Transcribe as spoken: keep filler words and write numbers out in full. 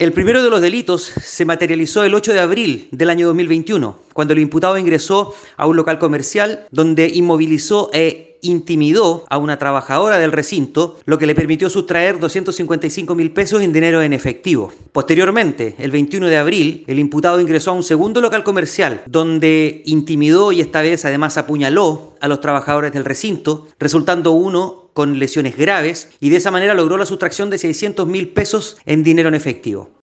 El primero de los delitos se materializó el ocho de abril del año dos mil veintiuno, cuando el imputado ingresó a un local comercial donde inmovilizó e intimidó a una trabajadora del recinto, lo que le permitió sustraer doscientos cincuenta y cinco mil pesos en dinero en efectivo. Posteriormente, el veintiuno de abril, el imputado ingresó a un segundo local comercial donde intimidó y esta vez además apuñaló a los trabajadores del recinto, resultando uno con lesiones graves, y de esa manera logró la sustracción de seiscientos mil pesos en dinero en efectivo.